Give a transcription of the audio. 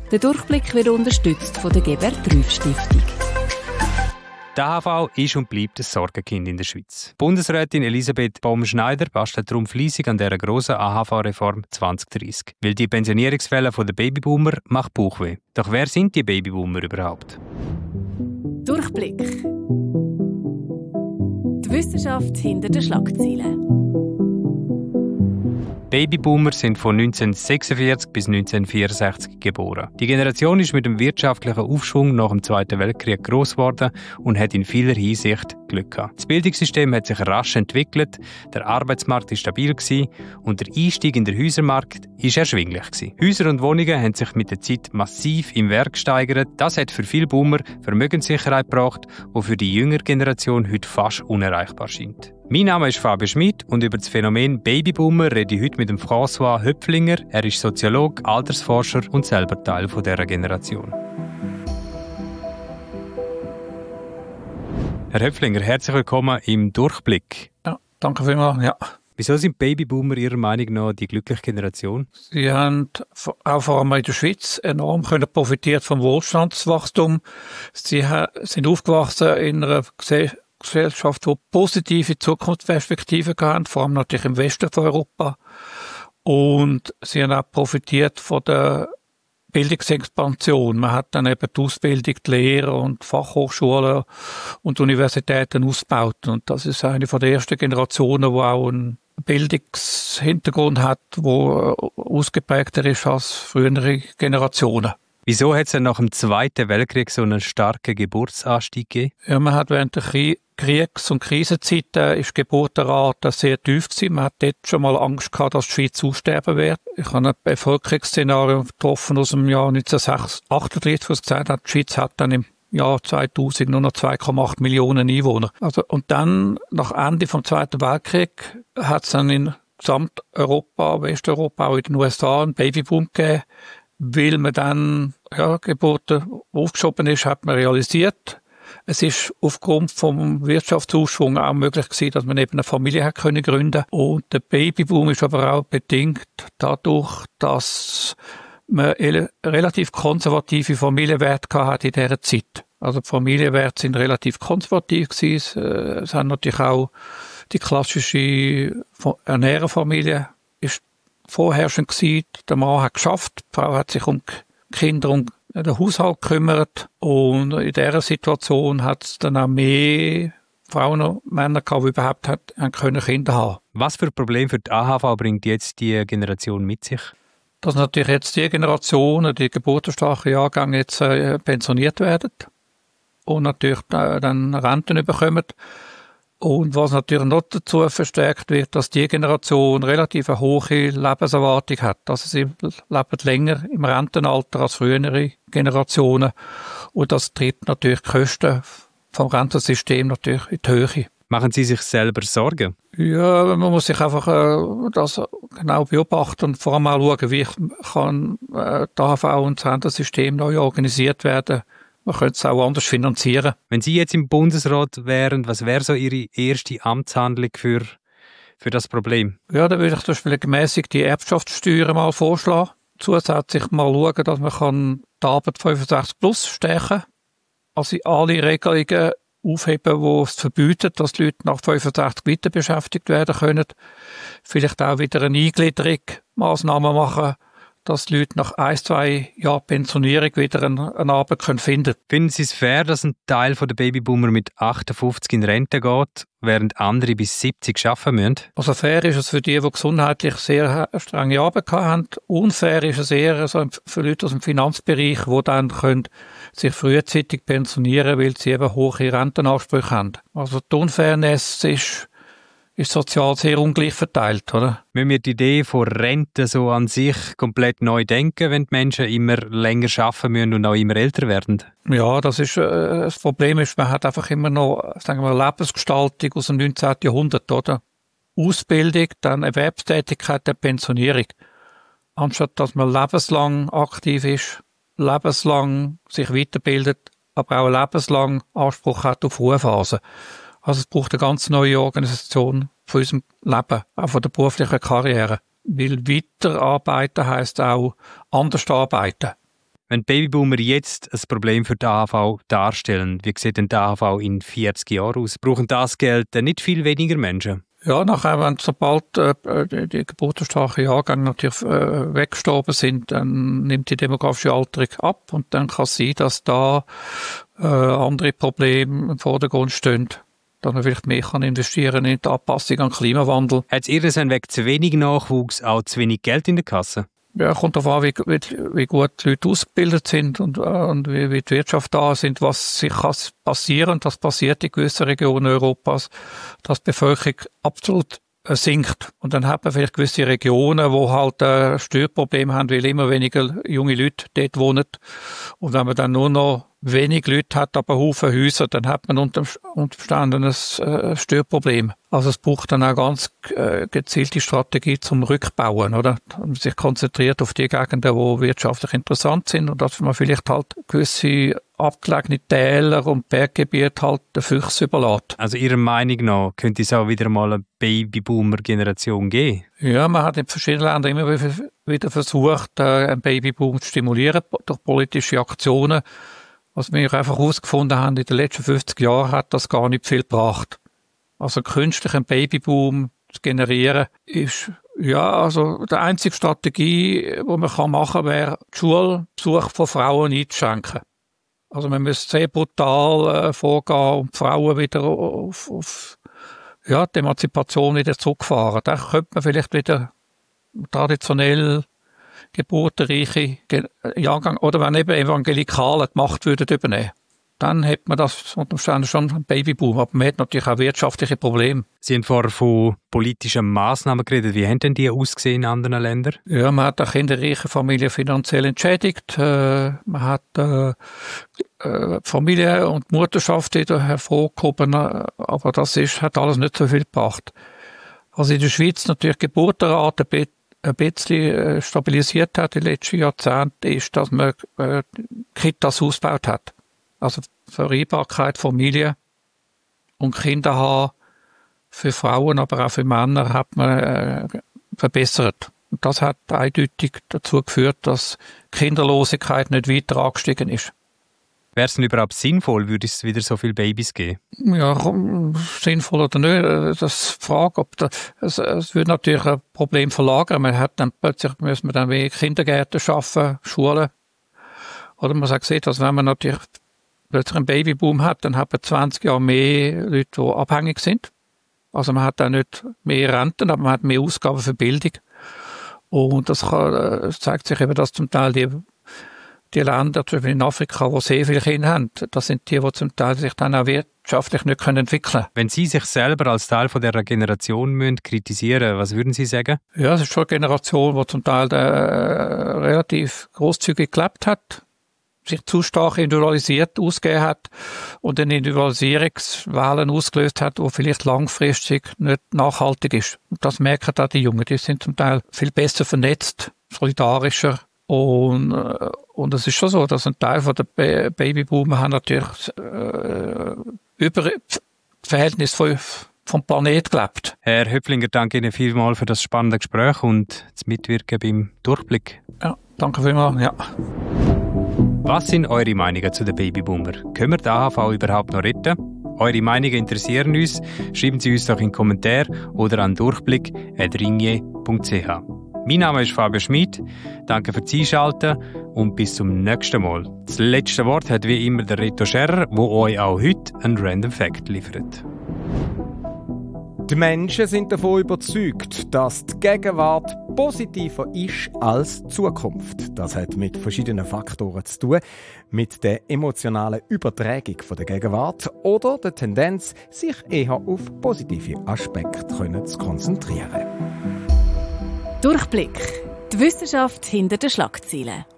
Der Durchblick wird unterstützt von der Gebert-Trüff-Stiftung. Die AHV ist und bleibt ein Sorgenkind in der Schweiz. Bundesrätin Elisabeth Baum-Schneider bastelt darum fleissig an dieser grossen AHV-Reform 2030. Weil die Pensionierungswelle der Babyboomer macht Bauchweh. Doch wer sind die Babyboomer überhaupt? Durchblick. Die Wissenschaft hinter den Schlagzeilen. Babyboomer sind von 1946 bis 1964 geboren. Die Generation ist mit dem wirtschaftlichen Aufschwung nach dem Zweiten Weltkrieg gross geworden und hat in vieler Hinsicht Glück gehabt. Das Bildungssystem hat sich rasch entwickelt, der Arbeitsmarkt war stabil und der Einstieg in den Häusermarkt war erschwinglich. Häuser und Wohnungen haben sich mit der Zeit massiv im Wert gesteigert. Das hat für viele Boomer Vermögenssicherheit gebracht, die für die jüngere Generation heute fast unerreichbar scheint. Mein Name ist Fabio Schmid und über das Phänomen Babyboomer rede ich heute mit dem François Höpflinger. Er ist Soziologe, Altersforscher und selber Teil dieser Generation. Herr Höpflinger, herzlich willkommen im Durchblick. Ja, danke vielmals. Ja. Wieso sind Babyboomer Ihrer Meinung nach die glückliche Generation? Sie haben auch vor allem in der Schweiz enorm profitiert vom Wohlstandswachstum. Sie sind aufgewachsen in einer Gesellschaft, die positive Zukunftsperspektiven haben, vor allem natürlich im Westen von Europa. Und sie haben auch profitiert von der Bildungsexpansion. Man hat dann eben die Ausbildung, die Lehre und Fachhochschulen und Universitäten ausgebaut. Und das ist eine von der ersten Generationen, die auch einen Bildungshintergrund hat, der ausgeprägter ist als frühere Generationen. Wieso hat es denn nach dem Zweiten Weltkrieg so einen starken Geburtsanstieg gegeben? Ja, man hat während der Kriegs- und Krisenzeiten ist die Geburtenrate sehr tief gewesen. Man hat dort schon mal Angst gehabt, dass die Schweiz aussterben wird. Ich habe ein Bevölkerungsszenario getroffen aus dem Jahr 1938, was gesagt hat, die Schweiz hat dann im Jahr 2000 nur noch 2,8 Millionen Einwohner. Also, und dann, nach Ende vom Zweiten Weltkrieg, hat es dann in Gesamteuropa, Westeuropa, auch in den USA einen Babyboom gegeben. Weil man dann Geburten aufgeschoben ist, hat man realisiert, es ist aufgrund vom Wirtschaftsaufschwung auch möglich gewesen, dass man eben eine Familie hat können gründen. Und der Babyboom ist aber auch bedingt dadurch, dass man relativ konservative Familienwerte hat in dieser Zeit. Also die Familienwerte sind relativ konservativ gewesen. Es haben natürlich auch die klassische Ernährerfamilie ist vorherrschend gewesen. Der Mann hat geschafft, die Frau hat sich um die Kinder und den Haushalt gekümmert. Und in dieser Situation hat es dann auch mehr Frauen und Männer gehabt, die überhaupt können Kinder haben. Was für Probleme für die AHV bringt jetzt die Generation mit sich? Dass natürlich jetzt die Generationen, die geburtenstarken Jahrgänge jetzt pensioniert werden und natürlich dann Renten bekommen. Und was natürlich noch dazu verstärkt wird, dass die Generation relativ eine hohe Lebenserwartung hat. Also sie leben länger im Rentenalter als frühere Generationen. Und das treibt natürlich die Kosten vom Rentensystem natürlich in die Höhe. Machen Sie sich selber Sorgen? Ja, man muss sich einfach das genau beobachten und vor allem auch schauen, wie kann die AHV und das Rentensystem neu organisiert werden. Man könnte es auch anders finanzieren. Wenn Sie jetzt im Bundesrat wären, was wäre so Ihre erste Amtshandlung für das Problem? Ja, dann würde ich zum Beispiel gemäßigte Erbschaftssteuern mal vorschlagen. Zusätzlich mal schauen, dass man die Arbeit 65 plus stärken kann. Also alle Regelungen aufheben, die es verbieten, dass die Leute nach 65 weiter beschäftigt werden können. Vielleicht auch wieder eine Eingliederungsmaßnahme machen, dass die Leute nach 1-2 Jahren Pensionierung wieder eine Arbeit finden können. Finden Sie es fair, dass ein Teil der Babyboomer mit 58 in Rente geht, während andere bis 70 arbeiten müssen? Also fair ist es für die gesundheitlich sehr strenge Arbeit haben. Unfair ist es eher für Leute aus dem Finanzbereich, die dann sich frühzeitig pensionieren können, weil sie eben hohe Rentenansprüche haben. Also die Unfairness ist sozial sehr ungleich verteilt, oder? Müssen wir die Idee von Rente so an sich komplett neu denken, wenn die Menschen immer länger arbeiten müssen und auch immer älter werden? Ja, das Problem ist, man hat einfach immer noch, sagen wir, Lebensgestaltung aus dem 19. Jahrhundert, oder? Ausbildung, dann Erwerbstätigkeit, dann Pensionierung. Anstatt dass man lebenslang aktiv ist, lebenslang sich weiterbildet, aber auch lebenslang Anspruch hat auf Ruhephase. Also es braucht eine ganz neue Organisation von unserem Leben, auch von der beruflichen Karriere. Weil weiterarbeiten heisst auch anders arbeiten. Wenn Babyboomer jetzt ein Problem für die AHV darstellen, wie sieht denn die AHV in 40 Jahren aus? Brauchen das Geld nicht viel weniger Menschen? Ja, nachher, wenn sobald die geburtenstarken Jahrgänge natürlich weggestorben sind, dann nimmt die demografische Alterung ab und dann kann es sein, dass da andere Probleme im Vordergrund stehen. Dass man vielleicht mehr kann investieren in die Anpassung an den Klimawandel. Hat es Ihren Weg zu wenig Nachwuchs, auch zu wenig Geld in der Kasse? Ja, kommt darauf an, wie gut die Leute ausgebildet sind und wie die Wirtschaft da sind, was sich passieren. Das passiert in gewissen Regionen Europas, dass die Bevölkerung absolut sinkt. Und dann hat man vielleicht gewisse Regionen, wo halt Störprobleme haben, weil immer weniger junge Leute dort wohnen. Und wenn man dann nur noch wenig Leute hat, aber Haufen Häuser, dann hat man unter Umständen ein Störproblem. Also es braucht dann auch ganz gezielte Strategie zum Rückbauen, oder? Man sich konzentriert auf die Gegenden, die wirtschaftlich interessant sind und dass man vielleicht halt gewisse abgelegene Täler und Berggebiete halt den Füchsen überlässt. Also Ihrer Meinung nach könnte es auch wieder mal eine Babyboomer-Generation geben? Ja, man hat in verschiedenen Ländern immer wieder versucht, einen Babyboom zu stimulieren durch politische Aktionen. Was wir einfach herausgefunden haben, in den letzten 50 Jahren hat das gar nicht viel gebracht. Also künstlich einen Babyboom zu generieren, ist, ja, also die einzige Strategie, die man machen kann, wäre, die Schulbesuch von Frauen einzuschränken. Also man müsste sehr brutal vorgehen und die Frauen wieder auf die Emanzipation wieder zurückfahren. Da könnte man vielleicht wieder traditionell geburtenreiche Jahrgang oder wenn eben Evangelikale die Macht würden übernehmen. Dann hätte man das unter Umständen schon einen Babyboom. Aber man hat natürlich auch wirtschaftliche Probleme. Sie haben vorher von politischen Massnahmen geredet. Wie haben denn die ausgesehen in anderen Ländern? Ja, man hat auch kinderreiche Familien finanziell entschädigt. Man hat Familie und Mutterschaft wieder hervorgehoben. Aber das hat alles nicht so viel gebracht. Also in der Schweiz natürlich die Geburtenrate ein bisschen stabilisiert hat in den letzten Jahrzehnten, ist, dass man Kitas ausgebaut hat. Also Vereinbarkeit, Familie und Kinder haben für Frauen, aber auch für Männer hat man verbessert. Und das hat eindeutig dazu geführt, dass Kinderlosigkeit nicht weiter angestiegen ist. Wäre es denn überhaupt sinnvoll, würde es wieder so viele Babys geben? Ja, sinnvoll oder nicht, das ist die Frage. Es würde natürlich ein Problem verlagern. Man hat dann plötzlich müssen wir dann mehr Kindergärten schaffen, Schulen. Oder man sagt, dass wenn man natürlich plötzlich einen Babyboom hat, dann hat man 20 Jahre mehr Leute, die abhängig sind. Also man hat dann nicht mehr Renten, aber man hat mehr Ausgaben für Bildung. Und das zeigt sich eben, dass zum Teil die Länder, zum Beispiel in Afrika, die sehr viele Kinder haben, das sind die zum Teil sich dann auch wirtschaftlich nicht entwickeln können. Wenn Sie sich selber als Teil von dieser Generation kritisieren müssen, was würden Sie sagen? Ja, es ist schon eine Generation, die zum Teil relativ grosszügig gelebt hat, sich zu stark individualisiert ausgegeben hat und eine Individualisierungswellen ausgelöst hat, die vielleicht langfristig nicht nachhaltig ist. Und das merken auch die Jungen. Die sind zum Teil viel besser vernetzt, solidarischer. Und es ist schon so, dass ein Teil von der Babyboomer haben natürlich über das Verhältnis vom Planet gelebt. Herr Höpflinger, danke Ihnen vielmals für das spannende Gespräch und das Mitwirken beim Durchblick. Ja, danke vielmals. Ja. Was sind eure Meinungen zu den Babyboomer? Können wir die AHV überhaupt noch retten? Eure Meinungen interessieren uns. Schreiben Sie uns doch in den Kommentar oder an durchblick@ringier.ch. Mein Name ist Fabio Schmid. Danke fürs Einschalten und bis zum nächsten Mal. Das letzte Wort hat wie immer der Reto Scherrer, der euch auch heute einen Random Fact liefert. Die Menschen sind davon überzeugt, dass die Gegenwart positiver ist als die Zukunft. Das hat mit verschiedenen Faktoren zu tun. Mit der emotionalen Übertragung der Gegenwart oder der Tendenz, sich eher auf positive Aspekte zu konzentrieren. Durchblick. Die Wissenschaft hinter den Schlagzeilen.